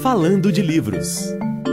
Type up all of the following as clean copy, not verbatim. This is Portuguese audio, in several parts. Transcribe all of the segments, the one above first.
Falando de Livros.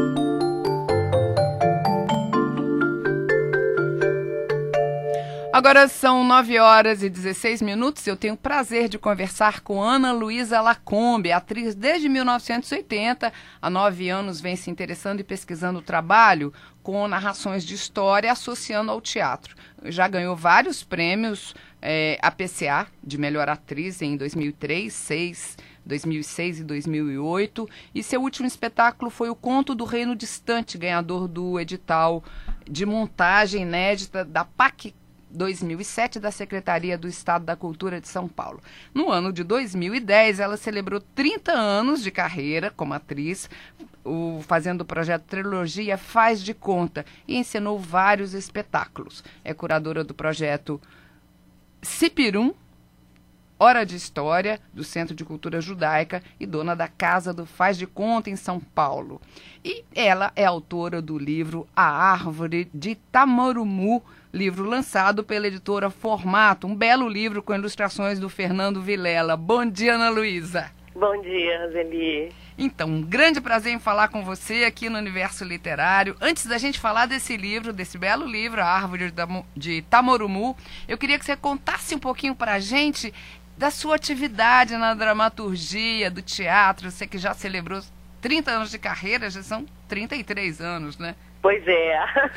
Agora são 9h16. Eu tenho o prazer de conversar com Ana Luísa Lacombe, atriz desde 1980. Há 9 anos vem se interessando e pesquisando o trabalho com narrações de história associando ao teatro. Já ganhou vários prêmios, APCA, de melhor atriz em 2003, 2006 e 2008. E seu último espetáculo foi O Conto do Reino Distante, ganhador do edital de montagem inédita da PAC 2007 da Secretaria do Estado da Cultura de São Paulo. No ano de 2010, ela celebrou 30 anos de carreira como atriz, fazendo o projeto Trilogia Faz de Conta, e encenou vários espetáculos. É curadora do projeto Cipirum, Hora de História, do Centro de Cultura Judaica, e dona da Casa do Faz de Conta em São Paulo. E ela é autora do livro A Árvore de Tamorumu, livro lançado pela editora Formato, um belo livro com ilustrações do Fernando Vilela. Bom dia, Ana Luísa. Bom dia, Roseli. Então, um grande prazer em falar com você aqui no Universo Literário. Antes da gente falar desse livro, desse belo livro, A Árvore de Tamorumu, eu queria que você contasse um pouquinho pra gente da sua atividade na dramaturgia, do teatro. Você que já celebrou 30 anos de carreira, já são 33 anos, né? Pois é.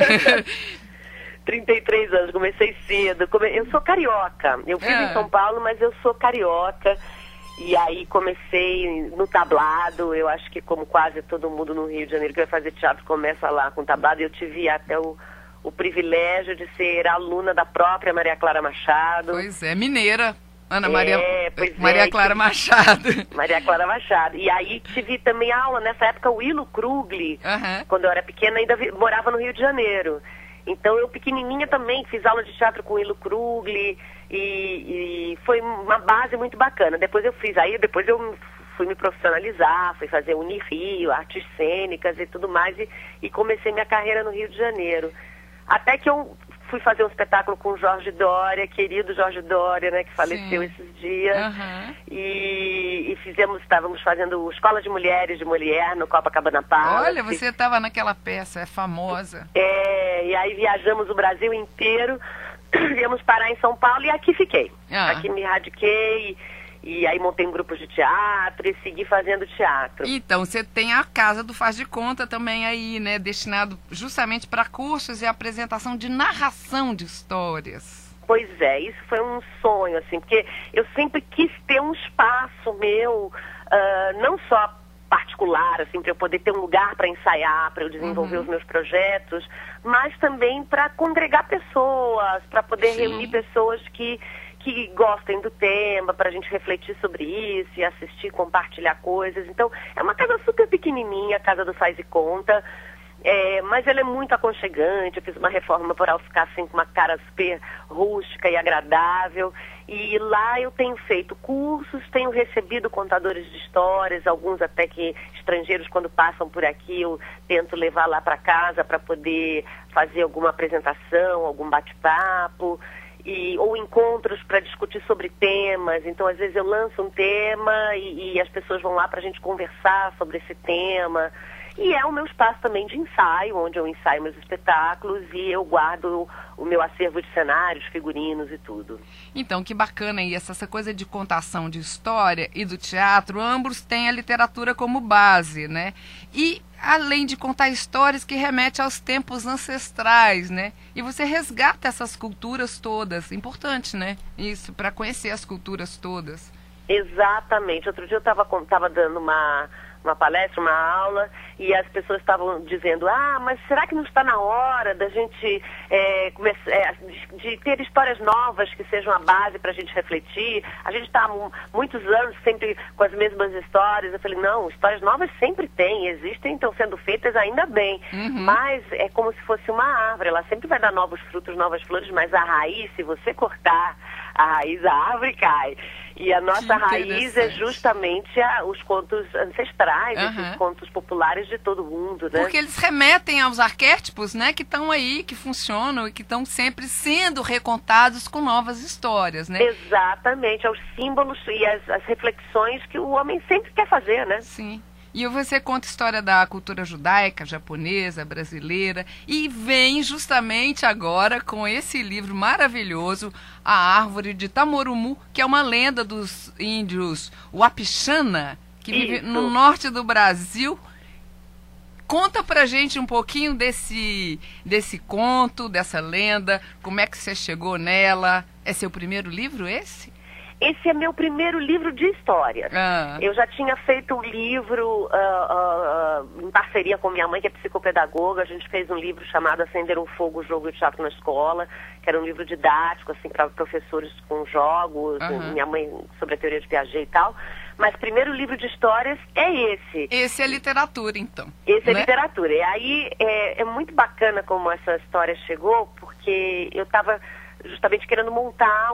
33 anos, comecei cedo. Eu sou carioca. Eu vivo em São Paulo, mas eu sou carioca. E aí comecei no tablado. Eu acho que como quase todo mundo no Rio de Janeiro que vai fazer teatro começa lá com tablado. Eu tive até o privilégio de ser aluna da própria Maria Clara Machado. Pois é, mineira. Maria Clara Machado. Maria Clara Machado. E aí tive também aula, nessa época, o Willo Krugli. Quando eu era pequena, ainda morava no Rio de Janeiro. Então eu pequenininha também fiz aula de teatro com o Willo Krugli e foi uma base muito bacana. Depois eu fui me profissionalizar, fui fazer Unirio, artes cênicas e tudo mais e comecei minha carreira no Rio de Janeiro. Até que eu fui fazer um espetáculo com o Jorge Doria, querido Jorge Doria, né, que faleceu esses dias. E estávamos fazendo Escola de Mulheres de Molière no Copacabana Palace. Olha, você estava naquela peça, é famosa. E aí viajamos o Brasil inteiro, viemos parar em São Paulo e aqui fiquei. Aqui me radiquei. E aí montei um grupo de teatro e segui fazendo teatro. Então, você tem a Casa do Faz de Conta também aí, né? Destinado justamente para cursos e apresentação de narração de histórias. Pois é, isso foi um sonho, assim, porque eu sempre quis ter um espaço meu, não só particular, assim, para eu poder ter um lugar para ensaiar, para eu desenvolver os meus projetos, mas também para congregar pessoas, para poder reunir pessoas que gostem do tema, para a gente refletir sobre isso e assistir, compartilhar coisas. Então, é uma casa super pequenininha, a Casa do Faz e Conta, mas ela é muito aconchegante. Eu fiz uma reforma para ficar assim, com uma cara super rústica e agradável. E lá eu tenho feito cursos, tenho recebido contadores de histórias, alguns até que estrangeiros, quando passam por aqui, eu tento levar lá para casa para poder fazer alguma apresentação, algum bate-papo. Ou encontros para discutir sobre temas. Então, às vezes eu lanço um tema e as pessoas vão lá para a gente conversar sobre esse tema. E é o meu espaço também de ensaio, onde eu ensaio meus espetáculos e eu guardo o meu acervo de cenários, figurinos e tudo. Então, que bacana isso, essa coisa de contação de história e do teatro, ambos têm a literatura como base, né? E além de contar histórias que remetem aos tempos ancestrais, né? E você resgata essas culturas todas, importante, né? Isso, para conhecer as culturas todas. Exatamente. Outro dia eu estava dando uma palestra, uma aula, e as pessoas estavam dizendo, mas será que não está na hora da gente de ter histórias novas que sejam a base para a gente refletir? A gente está há muitos anos sempre com as mesmas histórias. Eu falei, não, histórias novas sempre tem, existem, estão sendo feitas ainda bem, mas é como se fosse uma árvore, ela sempre vai dar novos frutos, novas flores, mas a raiz, se você cortar a raiz, a árvore cai. E a nossa raiz é justamente os contos ancestrais, esses contos populares de todo mundo, né? Porque eles remetem aos arquétipos, né, que estão aí, que funcionam e que estão sempre sendo recontados com novas histórias, né? Exatamente, aos símbolos e as reflexões que o homem sempre quer fazer, né? Sim. E você conta a história da cultura judaica, japonesa, brasileira, e vem justamente agora com esse livro maravilhoso, A Árvore de Tamorumu, que é uma lenda dos índios Wapixana, que vive no norte do Brasil. Conta pra gente um pouquinho desse conto, dessa lenda, como é que você chegou nela. É seu primeiro livro esse? Esse é meu primeiro livro de histórias. Eu já tinha feito um livro em parceria com minha mãe, que é psicopedagoga. A gente fez um livro chamado Acender um Fogo, Jogo de Teatro na Escola, que era um livro didático, assim, para professores com jogos, minha mãe sobre a teoria de Piaget e tal. Mas o primeiro livro de histórias é esse. Esse é literatura, então. Esse é literatura. E aí é muito bacana como essa história chegou, porque eu estava justamente querendo montar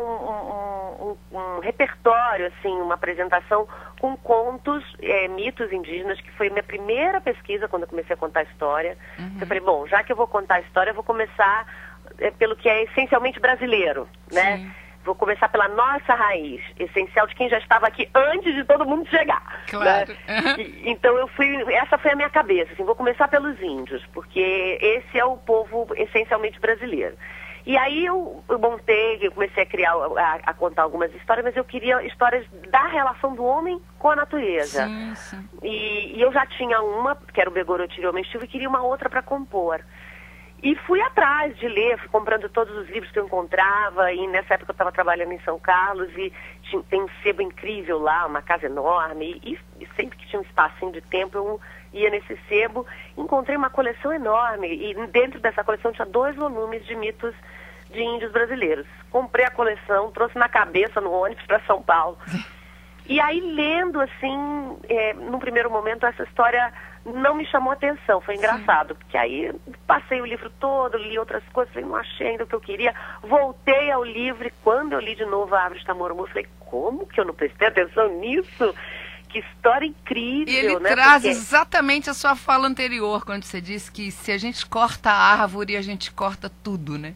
um repertório, assim, uma apresentação com contos, mitos indígenas, que foi minha primeira pesquisa quando eu comecei a contar a história. Eu falei, bom, já que eu vou contar a história, eu vou começar pelo que é essencialmente brasileiro, né? Sim. Vou começar pela nossa raiz, essencial de quem já estava aqui antes de todo mundo chegar. Claro. Né? Então essa foi a minha cabeça, assim, vou começar pelos índios, porque esse é o povo essencialmente brasileiro. E aí eu comecei a criar, a contar algumas histórias, mas eu queria histórias da relação do homem com a natureza. Sim, sim. E eu já tinha uma, que era o Begorotiri Homem Chuva, e queria uma outra para compor. E fui atrás de ler, fui comprando todos os livros que eu encontrava, e nessa época eu estava trabalhando em São Carlos, e tem um sebo incrível lá, uma casa enorme, e sempre que tinha um espacinho de tempo eu ia nesse sebo, encontrei uma coleção enorme, e dentro dessa coleção tinha 2 volumes de mitos de índios brasileiros. Comprei a coleção, trouxe na cabeça no ônibus para São Paulo. E aí, lendo, assim, num primeiro momento, essa história não me chamou atenção. Foi engraçado, porque aí passei o livro todo, li outras coisas, falei, não achei ainda o que eu queria. Voltei ao livro e quando eu li de novo A Árvore de Tamorumu, falei, como que eu não prestei atenção nisso? Que história incrível, e ele né? traz exatamente a sua fala anterior, quando você disse que se a gente corta a árvore, a gente corta tudo, né?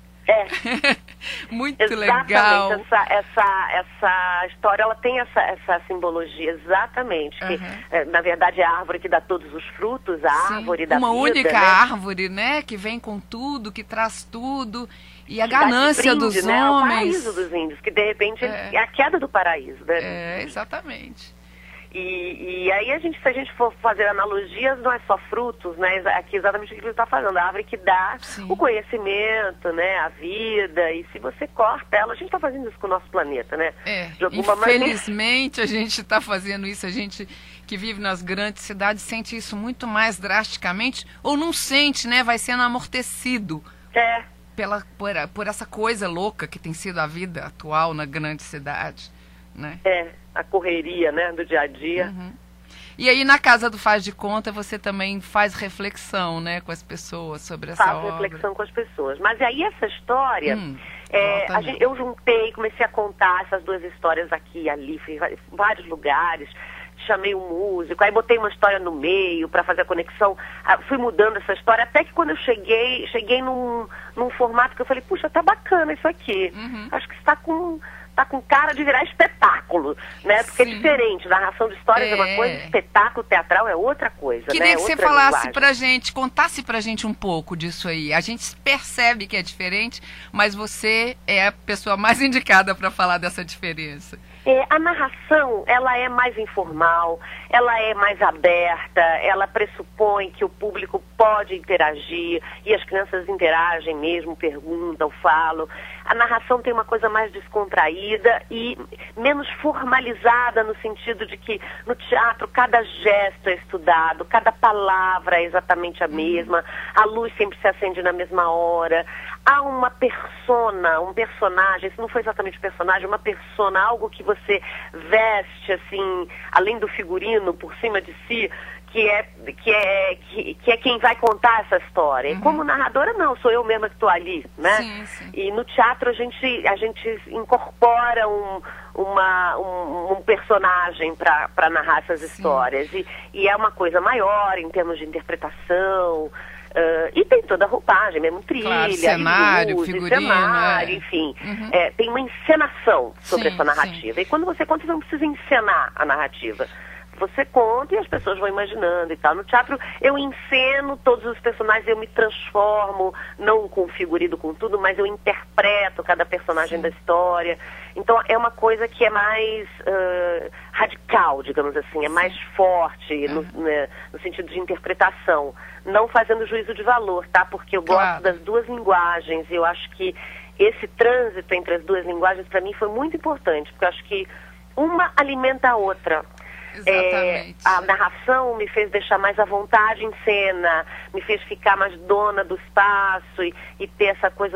Muito exatamente, legal. Essa história, ela tem essa simbologia, exatamente. Que, na verdade, é a árvore que dá todos os frutos, a árvore da vida. Uma única né? árvore, né? Que vem com tudo, que traz tudo. E a ganância brinde, dos né? homens. O paraíso dos índios, que de repente é a queda do paraíso, né? Exatamente. E aí se a gente for fazer analogias, não é só frutos, né? Aqui exatamente o que ele está falando, a árvore que dá o conhecimento, né? A vida, e se você corta ela, a gente está fazendo isso com o nosso planeta, né? De alguma infelizmente a gente está fazendo isso, a gente que vive nas grandes cidades sente isso muito mais drasticamente, ou não sente, né? Vai sendo amortecido. Por essa coisa louca que tem sido a vida atual na grande cidade, né? A correria, né, do dia a dia. E aí na Casa do Faz de Conta você também faz reflexão, né, com as pessoas sobre essa obra. Faço reflexão com as pessoas. Mas aí essa história, eu juntei, comecei a contar essas 2 histórias aqui e ali, fui em vários lugares, chamei um músico, aí botei uma história no meio para fazer a conexão, fui mudando essa história, até que quando eu cheguei num formato que eu falei, puxa, tá bacana isso aqui. Acho que está com cara de virar espetáculo, né? Porque é diferente, narração de histórias é uma coisa, espetáculo teatral é outra coisa, Queria né? que você falasse pra gente, contasse pra gente um pouco disso aí. A gente percebe que é diferente, mas você é a pessoa mais indicada para falar dessa diferença. A narração, ela é mais informal, ela é mais aberta, ela pressupõe que o público pode interagir, e as crianças interagem mesmo, perguntam, falam. A narração tem uma coisa mais descontraída e menos formalizada, no sentido de que no teatro cada gesto é estudado, cada palavra é exatamente a mesma, a luz sempre se acende na mesma hora. Há uma persona, um personagem, isso não foi exatamente um personagem, uma persona, algo que você veste, assim, além do figurino, por cima de si, que é quem vai contar essa história. E como narradora, não, sou eu mesma que estou ali, né? Sim. E no teatro a gente incorpora um personagem para narrar essas histórias. E é uma coisa maior em termos de interpretação. E tem toda a roupagem, mesmo trilha, cenário, luz, figurino, cenário, enfim. Tem uma encenação sobre essa narrativa. E quando você conta, você não precisa encenar a narrativa. você conta e as pessoas vão imaginando e tal. No teatro eu enceno todos os personagens, eu me transformo, não com figurino, com tudo, mas eu interpreto cada personagem da história. Então é uma coisa que é mais radical, digamos assim, é mais forte no sentido de interpretação, não fazendo juízo de valor, tá? Porque eu gosto das duas linguagens, e eu acho que esse trânsito entre as duas linguagens para mim foi muito importante, porque eu acho que uma alimenta a outra. Exatamente. A narração me fez deixar mais à vontade em cena, me fez ficar mais dona do espaço e ter essa coisa